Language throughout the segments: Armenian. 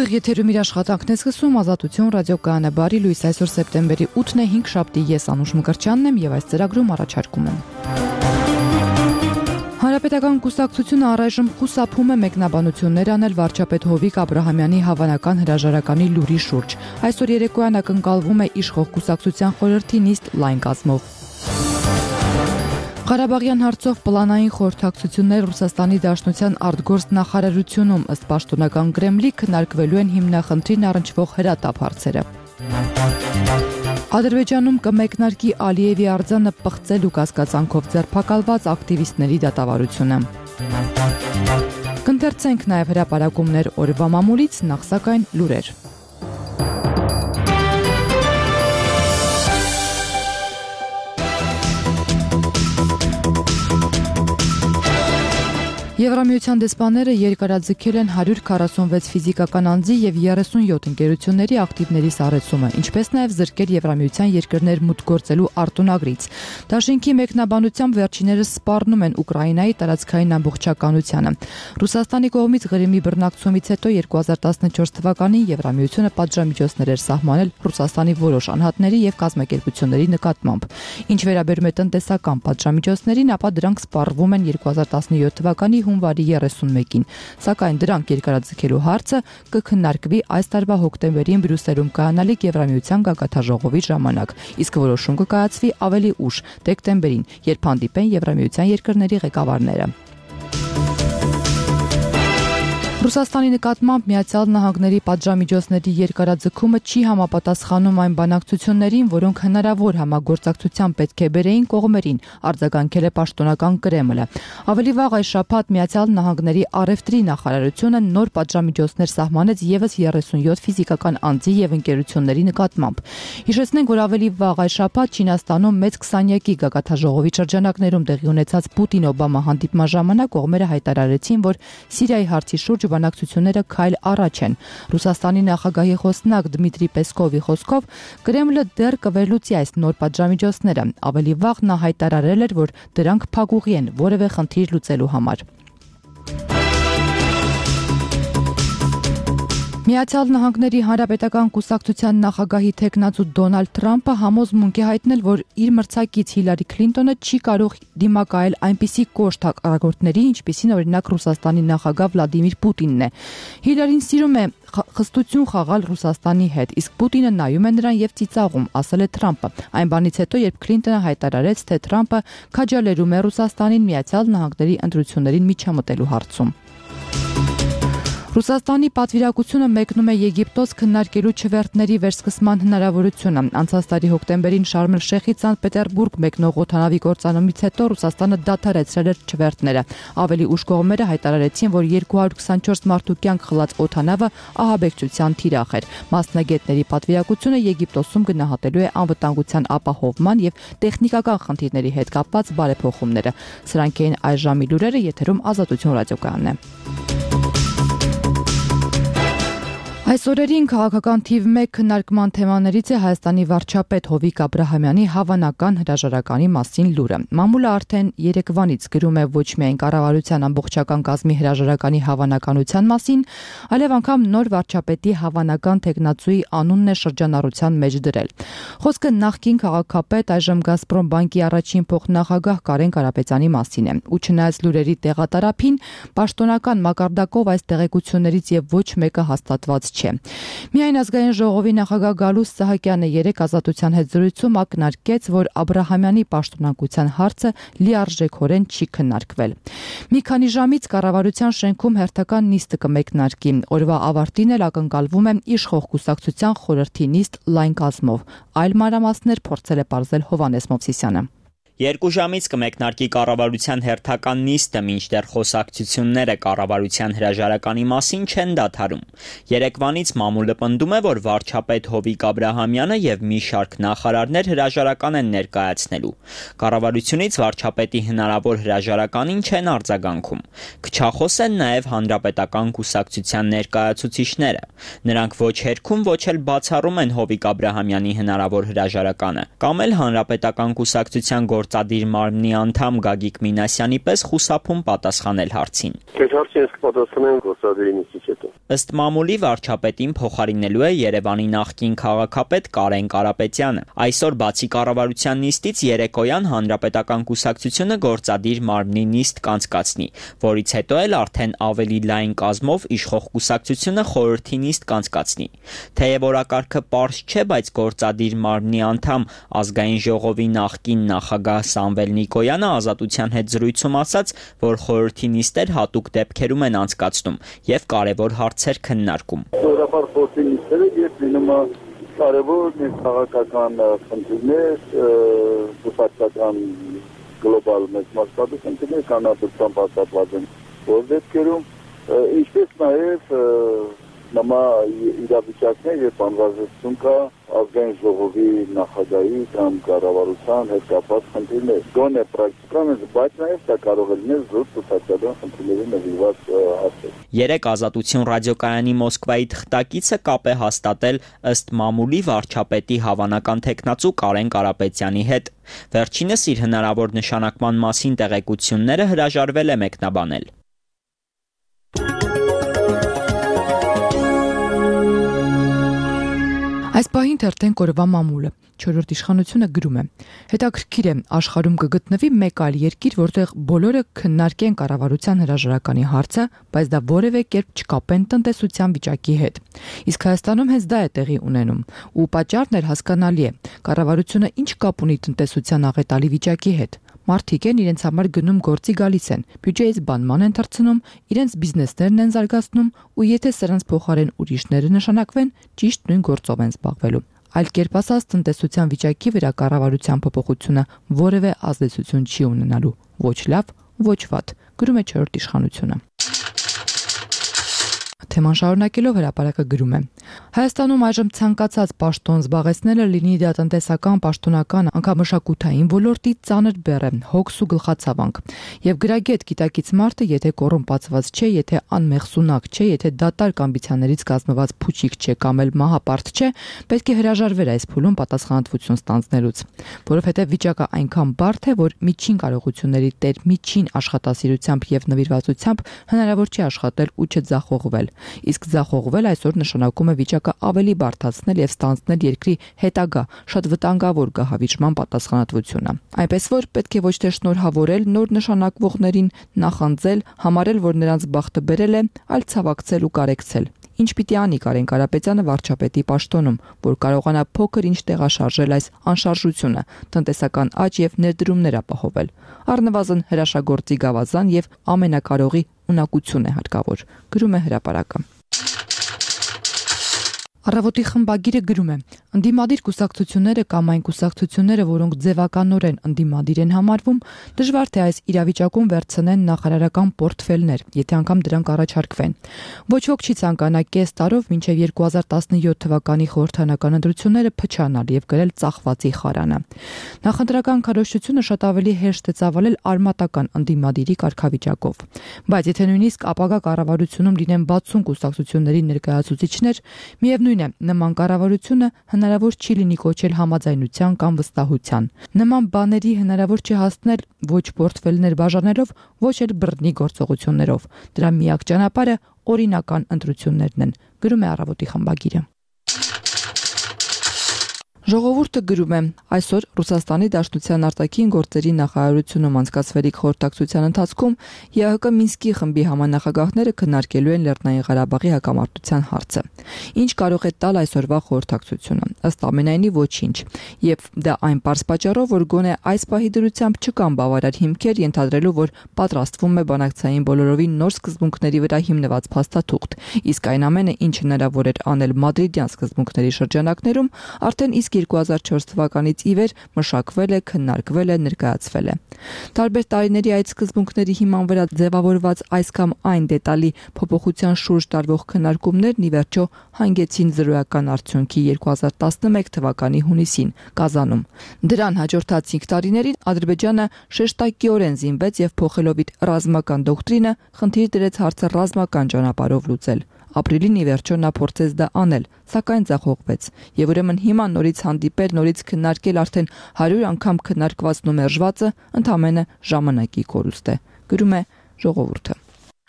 Ուղիղ եթերում իր աշխատանքն է սկսում Ազատություն ռադիոկայանը բարի լույս այսօր սեպտեմբերի 8-ն է 5 շաբթի ես Անուշ Մկրտչյանն եմ եւ այս ծրագրում առաջարկում եմ Հանրապետական կուսակցությունը առայժմ խուսափում է մեկնաբանություններ անել վարչապետ Հովիկ Աբրահամյանի հավանական հրաժարականի լուրի շուրջ այսօր երեկոյան ակնկալվում է իշխող կուսակցության խորհրդի նիստ լայն կազմով Ղարաբաղյան հարցով պլանային խորհրդակցություններ Ռուսաստանի Դաշնության արտգործ նախարարությունում ըստ պաշտոնական Կրեմլի քննարկվելու են հիմնախնդրին առնչվող հրատապ հարցերը։ Ադրբեջանում կմեկնարկի Ալիևի արձանը պղծելու կասկածանքով ձերբակալված ակտիվիստների դատավարությունը։ Կընթերցենք նաև հրապարակումներ օրվա մամուլից, նախ սակայն լուրեր։ Եվրամիության դեսպանները երկարաձգել են 146 ֆիզիկական անձի եւ 37 ընկերությունների ակտիվների սառեցումը, ինչպես նաեւ զրկել Եվրամիության երկրներ մուտք գործելու արտոնագրից։ Դաշինքի մեկնաբանությամբ վերջիներս սպառնում են Ուկրաինայի տարածքային ամբողջականությանը։ Ռուսաստանի կողմից Ղրիմի բռնակցումից հետո 2014 թվականին Եվրամիությունը պատժամիջոցներ էր սահմանել Ռուսաստանի որոշ անհատների եւ կազմակերպությունների նկատմամբ։ Ինչ վերաբերում է տնտեսական պատժամիջոցներին, ապա դրանք սպառվում են 2017 թվականի հունվարի 31-ին, սակայն դրանք երկարաձգելու հարցը կքննարկվի այս տարվա հոկտեմբերին Բրյուսելում կայանալիք Եվրամիության գագաթնաժողովի ժամանակ, իսկ որոշում կկայացվի ավելի ուշ, դեկտեմբերին, երբ հանդիպեն Եվրամիության երկրների ղեկավարները։ Ռուսաստանի նկատմամբ Միացյալ Նահանգների պատժամիջոցների երկարաձգումը չի համապատասխանում այն բանակցություններին, որոնք հնարավոր համագործակցության պետք է բերեին կողմերին, արձագանքել է պաշտոնական Կրեմլը։ Ավելի վաղ այս շաբաթ Միացյալ Նահանգների առևտրի նախարարությունը նոր պատժամիջոցներ սահմանեց եւս 37 ֆիզիկական անձի եւ ընկերությունների նկատմամբ։ Հիշեցնենք, որ ավելի վաղ այս շաբաթ Չինաստանում մեծ 20-յակի գագաթնաժողովի շրջանակներում տեղի ունեցած Պուտին-Օբամա հանդիպման ժամանակ կողմերը հայտարարեցին, որ Սիրիայի հարցի շուրջ բանակցությունները քայլ առաջ են։ Ռուսաստանի նախագահի խոսնակ Դմիտրի Պեսկովի խոսքով Կրեմլը դեռ կվերլուծի այս նոր պատժամիջոցները։ Ավելի վաղ նա հայտարարել էր, որ դրանք փակուղի են որևէ խնդիր լուծելու համար։ Միացյալ Նահանգների Հանրապետական կուսակցության նախագահի թեկնածու Դոնալդ Թրամփը համոզմունք է հայտնել, որ իր մրցակից Հիլարի Քլինտոնը չի կարող դիմակայել այնպիսի կոշտ հակառակորդների, ինչպիսին օրինակ Ռուսաստանի նախագահ Վլադիմիր Պուտինն է։ Հիլարին սիրում է խստություն խաղալ Ռուսաստանի հետ, իսկ Պուտինը նայում է նրան եւ ծիծաղում, ասել է Թրամփը։ Այն բանից հետո, երբ Քլինտոնը հայտարարեց, թե Թրամփը քաջալերում է Ռուսաստանին Միացյալ Նահանգների ընտրություններին միջամտելու հարցում։ Ռուսաստանի պատվիրակությունը մեկնում է Եգիպտոս քննարկելու չվերթների վերսկսման հնարավորությունը։ Անցած տարի հոկտեմբերին Շարմ el-Շեյխից Սանտ Պետերբուրգ մեկնող օդանավի կործանումից հետո Ռուսաստանը դադարեցրել էր չվերթները։ Ավելի ուշ կողմերը հայտարարեցին, որ 224 մարդու կյանք խլած օդանավը ահաբեկչության թիրախ էր։ Մասնագետների պատվիրակությունը Եգիպտոսում գնահատելու է անվտանգության ապահովման եւ տեխնիկական խնդիրների հետ կապված բարեփոխումները։ Սրանք էին այս ժամի լուրերը, եթերում Ազատություն ռադիոկայանն է։ Այս օրերին քաղաքական թիվ 1 քննարկման թեմաներից է Հայաստանի վարչապետ Հովիկ Աբրահամյանի հավանական հրաժարականի մասին լուրը։ Մամուլը արդեն երեկվանից գրում է ոչ միայն կառավարության ամբողջական կազմի հրաժարականի հավանականության մասին, այլև անգամ նոր վարչապետի հավանական տեխնացուի անունն է շրջանառության մեջ դրել։ Խոսքը նախկին քաղաքապետ այժմ Գազպրոմ բանկի առաջին փոխնախագահ Կարեն Կարապետյանի մասին է։ Ու չնայած լուրերի տեղատարափին, պաշտոնական մակարդակով այս տեղեկություններից եւ ոչ մեկը հաստատված չէ։ Միայն ազգային ժողովի նախագահ Գալուստ Սահակյանը երեկ Ազատության հետ զրույցում ակնարկեց, որ Աբրահամյանի պաշտոնակության հարցը լիարժեքորեն չի քննարկվել։ Մի քանի ժամից կառավարության շենքում հերթական նիստը կմեկնարկի։ Օրվա ավարտին էլ ակնկալվում է իշխող կուսակցության խորհրդի նիստ լայն կազմով։ Այլ մանրամասներ փորձել է պարզել Հովհաննես Մովսիսյանը։ 2 ժամից կմեկնարկի կառավարության հերթական նիստը, մինչդեռ խոսակցությունները կառավարության հրաժարականի մասին չեն դադարում։ Երեկվանից մամուլը պնդում է, որ վարչապետ Հովիկ Աբրահամյանը եւ մի շարք նախարարներ հրաժարական են ներկայացնելու։ Կառավարությունից վարչապետի հնարավոր հրաժարականին չեն արձագանքում։ Քչախոս են նաեւ հանրապետական կուսակցության ներկայացուցիչները։ Նրանք ոչ հերքում, ոչ էլ բացառում են Հովիկ Աբրահամյանի հնարավոր հրաժարականը, կամ էլ հանրապետական կուսակցության գործադիր մարմնի անդամ Գագիկ Մինասյանի պես խուսափում պատասխանել հարցին։ Այդ հարցին ես կպատասխանեմ գործադիրի նիստից հետո։ Ըստ մամուլի վարչապետին փոխարինելու է Երևանի նախկին քաղաքապետ Կարեն Կարապետյանը։ Այսօր բացի կառավարության նիստից երեկոյան Հանրապետական կուսակցությունը գործադիր մարմնի նիստ կանցկացնի, որից հետո էլ արդեն ավելի լայն կազմով իշխող կուսակցությունը խորհրդի նիստ կանցկացնի։ Թեև օրակարգը պարզ չէ, բայց գործադիր մարմնի անդամ Ազգային ժողովի նախկին նախագահ Սամվել Նիկոյանը Ազատության հետ զրույցում ասաց, որ խորհրդի նիստեր հատուկ դեպքերում են անցկացնում եւ կարեւոր հարցեր քննարկում։ Սովորաբար խորհրդի նիստերը երբ լինում է կարևոր քաղաքական խնդիրներ, կուսակցական գլոբալ մեծ մասշտաբի խնդիրներ կանադությամբ հաստատված են որ դեպքերում, ինչպես նաեւ նամա իրավիճակներ եւ անվազեցություն կա ազգային ժողովի նախագահի կամ կառավարության հետ կապված խնդիրներ։ Գոնե պրակտիկան է, բայց նաեւ դա կարող է լինել զուտ սոցիալական խնդիրների նվիրված հարցեր։ Երեք Ազատություն ռադիոկայանի Մոսկվայի թղթակիցը կապ է հաստատել ըստ մամուլի վարչապետի հավանական թեկնածու Կարեն Կարապետյանի հետ։ Վերջինս իր հնարավոր նշանակման մասին տեղեկությունները հրաժարվել է մեկնաբանել։ Այս պահին թերթենք օրվա մամուլը։ 4-րդ իշխանությունը գրում է. հետաքրքիր է, աշխարհում կգտնվի մեկ այլ երկիր, որտեղ բոլորը քննարկեն կառավարության հրաժարականի հարցը, բայց դա որևէ կերպ չկապեն տնտեսության վիճակի հետ։ Իսկ Հայաստանում հենց դա է տեղի ունենում, ու պատճառն էլ հասկանալի է։ Կառավարությունը ինչ կապ ունի տնտեսության աղետալի վիճակի հետ։ Մարդիկ են իրենց համար գնում գործի գալիս են, բյուջեից բանման են թռցնում, իրենց բիզնեսներն են զարգացնում, ու եթե սրանց փոխարեն ուրիշները նշանակվեն, ճիշտ նույն գործով են զբաղվելու։ Այլ կերպ ասած, տնտեսության վիճակի վրա կառավարության փոփոխությունը որևէ ազդեցություն չի ունենալու, ոչ լավ, ոչ վատ, գրում է 4-րդ իշխանությունը։ Թեման շարունակելով հրապարակը գրում է. Հայաստանում այժմ ցանկացած պաշտոն զբաղեցնելը լինի դա տնտեսական, պաշտոնական, անգամ մշակութային ոլորտի ծանր բեռ է, հոգս ու գլխացավանք։ Եվ գրագետ գիտակից մարդը, եթե կոռումպացված չէ, եթե անմեղսունակ չէ, եթե դատարկ ամբիցիաներից կազմված փուչիկ չէ կամ էլ մահապարտ չէ, պետք է հրաժարվեր այս փուլում պատասխանատվություն ստանձնելուց, որովհետև վիճակը այնքան բարդ է, որ միջին կարողությունների տեր միջին աշխատասիրությամբ եւ նվիրվածությամբ հնարավոր չի աշխատել ու չձախողվել։ Իսկ ձախողվել այսօր նշանակում է վիճակը ավելի բարդացնել եւ ստանձնել երկրի հետագա շատ վտանգավոր գահավիճման պատասխանատվությունը։ Այնպես որ պետք է ոչ թե շնորհավորել նոր նշանակվողներին, նախանձել, համարել, որ նրանց բախտը բերել է, այլ ցավակցել ու կարեկցել։ Ինչ պիտի անի Կարեն Կարապետյանը վարչապետի պաշտոնում, որ կարողանա փոքր ինչ տեղաշարժել այս անշարժությունը, տնտեսական աճ եւ ներդրումներ ապահովել։ Առնվազն հրաշագործի գավազան եւ ամենակարողի ունակություն է հարկավոր, գրում է հրապարակը։ Առավոտի խմբագիրը գրում է. ընդդիմադիր կուսակցությունները կամ այն կուսակցությունները, որոնք ձևականորեն ընդդիմադիր են համարվում, դժվար թե այս իրավիճակում վերցնեն նախարարական պորտֆելներ, եթե անգամ դրանք առաջարկվեն։ Ոչ ոք չի ցանկանա կես տարով մինչև 2017 թվականի խորհրդանական ընտրությունները փչանալ եւ գրել ծախվածի խարանը։ Նախընտրական քարոզչությունը շատ ավելի հեշտ է ծավալել արմատական ընդդիմադիրի կարգավիճակով։ Բայց եթե նույնիսկ ապագա կառավարությունում լինեն 60 կուսակցությունների ներկայացուցիչներ, միևնույն է, նման կառավարությունը հնարավոր չի լինի կոչել համաձայնության կամ վստահության։ Նման բաների հնարավոր չի հասնել ոչ պորտֆելներ բաժանելով, ոչ էլ բռնի գործողություններով։ Դրա միակ ճանապարհը օրինական ընտրություններն են, գրում է Առավոտի խմբագիրը։ Ժողովուրդը գրում է. այսօր Ռուսաստանի Դաշնության արտաքին գործերի նախարարությունում անցկացվելիք խորհրդակցության ընթացքում ԵԱՀԿ Մինսկի խմբի համանախագահները քննարկելու են Լեռնային Ղարաբաղի հակամարտության հարցը։ Ինչ կարող է տալ այսօրվա խորհրդակցությունը։ Ըստ ամենայնի ոչինչ։ Եվ դա այն պարզ պատճառով, որ գոնե այս պահի դրությամբ չկան բավարար հիմքեր ենթադրելու, որ պատրաստվում է բանակցային բոլորովին նոր սկզբունքների վրա հիմնված փաստաթուղթ։ Իսկ այն ամենը, ինչ հնարավոր էր անել մադրիդյան սկզբունքների շրջանակներում, արդեն իսկ 2004 թվականից ի վեր մշակվել է, քննարկվել է, ներկայացվել է։ Տարբեր տարիների այդ սկզբունքների հիման վրա ձևավորված այս կամ այն դետալի փոփոխության շուրջ տարվող քննարկումներն ի վերջո հանգեցին զրոյական արդյունքի 2011 թվականի հունիսին Կազանում։ Դրան հաջորդած 5 տարիներին Ադրբեջանը շեշտակիորեն զինվեց եւ փոխելով իր ռազմական դոկտրինը, խնդիր դրեց հարցը ռազմական ճանապարհով լուծել։ Ապրիլին ի վերջո նա փորձեց դա անել, սակայն ձախողվեց։ Եվ ուրեմն հիմա նորից հանդիպել, նորից քննարկել արդեն 100 անգամ քննարկվածն ու մերժվածը ընդամենը ժամանակի կորուստ է, գրում է Ժողովուրդը։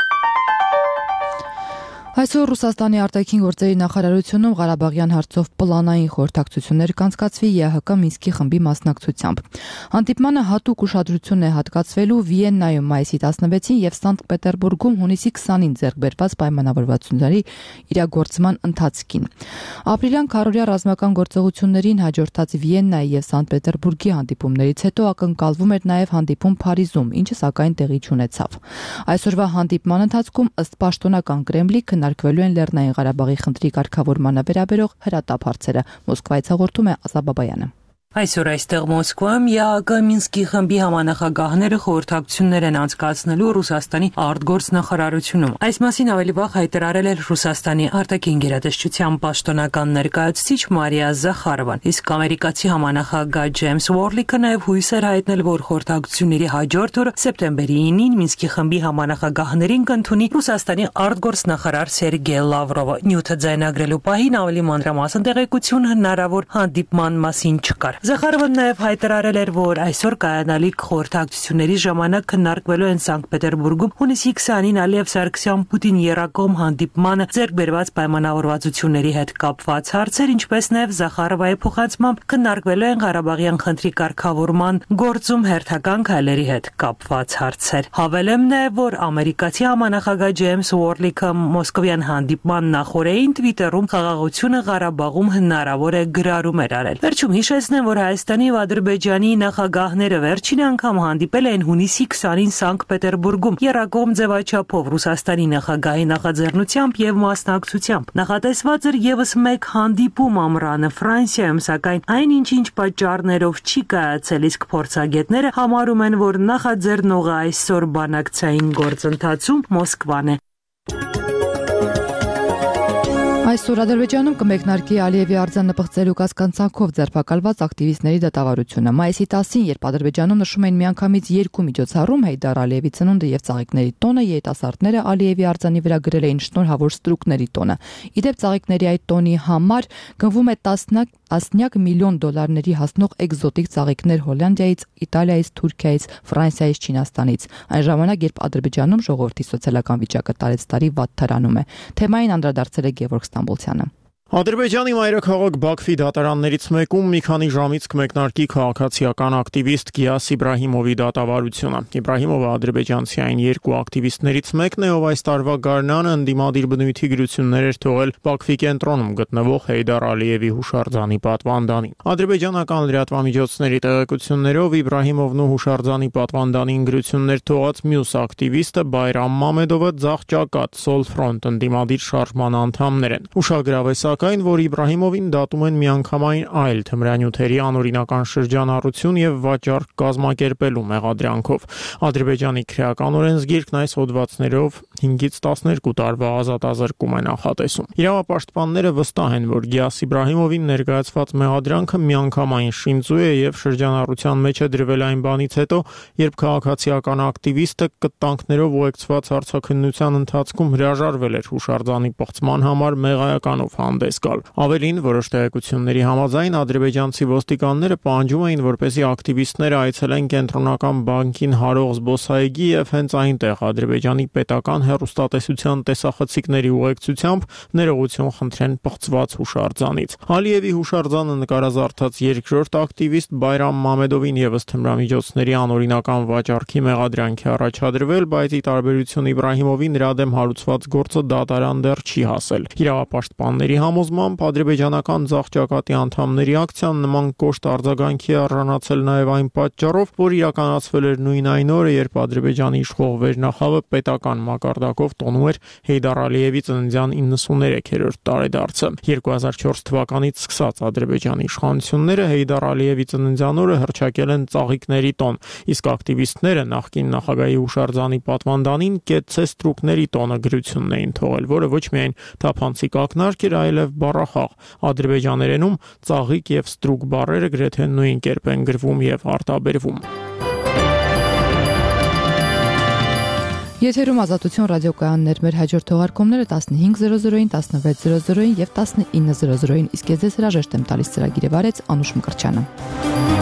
Այսօր Ռուսաստանի արտաքին գործերի նախարարությունում Ղարաբաղյան հարցով պլանային խորհրդակցություններ կանցկացվի ԵԱՀԿ Մինսկի խմբի մասնակցությամբ։ Հանդիպմանը հատուկ ուշադրություն է հատկացվելու Վիեննայում մայիսի 16-ին եւ Սանկտ Պետերբուրգում հունիսի 20-ին ձեռք բերված պայմանավորվածությունների իրագործման ընթացքին։ Ապրիլյան քառօրյա ռազմական գործողություններին հաջորդած Վիեննայի եւ Սանկտ Պետերբուրգի հանդիպումներից հետո ակնկալվում էր նաեւ հանդիպում Փարիզում, ինչը սակայն տեղի չունեցավ։ Այսօրվա հանդիպման ընթացքում ըստ պաշտոնական Կրեմլի քննարկվելու են Լեռնային Ղարաբաղի խնդրի կարգավորմանը վերաբերող հրատապ հարցերը։ Մոսկվայից հաղորդում է Ազա Բաբայանը։ Այսօր այստեղ Մոսկվայում ԵԱՀԿ Մինսկի խմբի համանախագահները խորհրդակցություններ են անցկացնելու Ռուսաստանի արտգործ նախարարությունում։ Այս մասին ավելի վաղ հայտարարել էր Ռուսաստանի արտաքին գերատեսչության պաշտոնական ներկայացուցիչ Մարիա Զախարովան, իսկ ամերիկացի համանախագահ Ջեյմս Ուորլիկը նաև հույս էր հայտնել, որ խորհրդակցությունների հաջորդ օրը սեպտեմբերի 9-ին Մինսկի խմբի համանախագահներին կընդունի Ռուսաստանի արտգործ նախարար Սերգեյ Լավրովը։ Նյութը ձայնագրելու պահին ավելի մանրամասն տեղեկություն հնարավոր հանդիպման մասին չկար։ Զախարովը նաև հայտարարել էր, որ այսօր կայանալիք խորհրդակցությունների ժամանակ քննարկվելու են Սանկտ Պետերբուրգում հունիսի 20-ին Ալիև Սարգսյան-Պուտին երակոմ հանդիպմանը ձեռք բերված պայմանավորվածությունների հետ կապված հարցեր, ինչպես նաև Զախարովայի փոխանցմամբ քննարկվելու են Ղարաբաղյան խնդրի կարգավորման գործում հերթական քայլերի հետ կապված հարցեր։ Հավելեմ նաև, որ ամերիկացի համանախագահ Ջեյմս Ուորլիկը մոսկովյան հանդիպման նախօրեին Twitter-ում խաղաղությունը Ղարաբաղում հնարավոր է գրառում էր արել։ Վերջում հիշեցնեմ, որ Հայաստանի ու Ադրբեջանի նախագահները վերջին անգամ հանդիպել են հունիսի 20-ին Սանկտ Պետերբուրգում երակողմ ձևաչափով Ռուսաստանի նախագահի նախաձեռնությամբ եւ մասնակցությամբ։ Նախատեսված էր եւս մեկ հանդիպում ամռանը Ֆրանսիայում, սակայն այնինչ պատճառներով չի կայացել, իսկ փորձագետները համարում են, որ նախաձեռնողը այսօր բանակցային գործընթացում Մոսկվան է։ Այսօր Ադրբեջանում կմեկնարկի Ալիևի արձանապղծելու կասկածանքով ձերբակալված ակտիվիստների դատավարությունը։ Մայիսի 10-ին, երբ Ադրբեջանում նշում են միանգամից 2 միջոցառում Հեյդար Ալիևի ծնունդը եւ ծաղիկների տոնը, երիտասարդները Ալիևի արձանի վրա գրել էին շնորհավոր ստրուկների տոնը։ Իդեպ ծաղիկների այդ տոնի համար գնվում է տասնյակ միլիոն դոլարների հասնող էկզոտիկ ծաղիկներ Հոլանդիայից, Իտալիայից, Թուրքիայից, Ֆրանսիայից, Չինաստանից։ Այն ժամանակ, երբ Ադրբեջանում ժողովրդի սոցիալական վիճակը տարեցտարի վատթարանում է։ Թեմային անդրադարձել է Գևորգ Ստամբոլցյանը։ Ադրբեջանի մայրաքաղաք Բաքվի դատարաններից մեկում մի քանի ժամից կմեկնարկի քաղաքացիական ակտիվիստ Գիաս Իբրահիմովի դատավարությունը։ Իբրահիմովը ադրբեջանցի այն 2 ակտիվիստներից մեկն է, ով այս տարվա գարնանը ընդդիմադիր բնույթի գրություններ էր թողել Բաքվի կենտրոնում գտնվող Հեյդար Ալիևի հուշարձանի պատվանդանին։ Ադրբեջանական լրատվամիջոցների տեղեկություններով Իբրահիմովն ու հուշարձանի պատվանդանին գրություններ թողած մյուս ակտիվիստը Բայրամ Մամեդովը ձախ ճակատ Սոլ Ֆրոնտ ընդդիմադիր շարժման անդամներ են։ Ուշագրավ է սակայն, որ Իբրահիմովին դատում են միանգամայն այլ թմրանյութերի անօրինական շրջանառություն եւ վաճառք կազմակերպելու մեղադրանքով։ Ադրբեջանի քրեական օրենսգիրքն այս հոդվածներով 5-ից 12 տարվա ազատազրկում է նախատեսում։ Իրավապաշտպանները վստահ են, որ Գիաս Իբրահիմովին ներկայացված մեղադրանքը միանգամայն շինծու է եւ շրջանառության մեջ է դրվել այն բանից հետո, երբ քաղաքացիական ակտիվիստը կտանքներով ուղեկցված հարցաքննության ընթացքում հրաժարվել էր հուշարձանի պղծման համար մեղայականով հանդես գալ։ Ավելին, որոշ տեղեկությունների համաձայն ադրբեջանցի ոստիկանները պահանջում էին, որպեսզի ակտիվիստները այցելեն կենտրոնական բանկին հարող զբոսայգի եւ հենց այնտեղ Ադրբեջանի պետական հեռուստատեսության տեսախցիկների ուղեկցությամբ ներողություն խնդրեն պղծված հուշարձանից։ Ալիևի հուշարձանը նկարազարդած երկրորդ ակտիվիստ Բայրամ Մամեդովին եւս թմրամիջոցների անօրինական վաճառքի մեղադրանք է առաջադրվել, բայց ի տարբերություն Իբրահիմովի նրա դեմ հարուցված գործը դատարան դեռ չի հասել։ Իրավապաշտպանների համոզմամբ ադրբեջանական ձախ ճակատի անդամների ակցիան նման կոշտ արձագանքի է արժանացել նաեւ այն պատճառով, որ իրականացվել էր նույն այն օրը, երբ Ադրբեջանի իշխող վերնախավը պետական մակարդակով տոնում էր Հեյդար Ալիևի ծննդյան 93-րդ տարեդարձը։ 2004 թվականից սկսած Ադրբեջանի իշխանությունները Հեյդար Ալիևի ծննդյան օրը հռչակել են ծաղիկների տոն, իսկ ակտիվիստները նախկին նախագահի հուշարձանի պատվանդանին կեցցե ստրուկների տոնը գրությունն էին թողել, որը ոչ միայն թափանցիկ ակնարկ էր, այլև բառախաղ։ Ադրբեջաներենում ծաղիկ եւ ստրուկ բառերը գրեթե նույն կերպ են գրվում եւ արտաբերվում։ Եթերում Ազատություն ռադիոկայաններ, մեր հաջորդ թողարկումները 15:00-ին, 16:00-ին եւ 19:00-ին, իսկ ես ձեզ հրաժեշտ եմ տալիս ծրագիրը վարեց Անուշ Մկրտչյանը։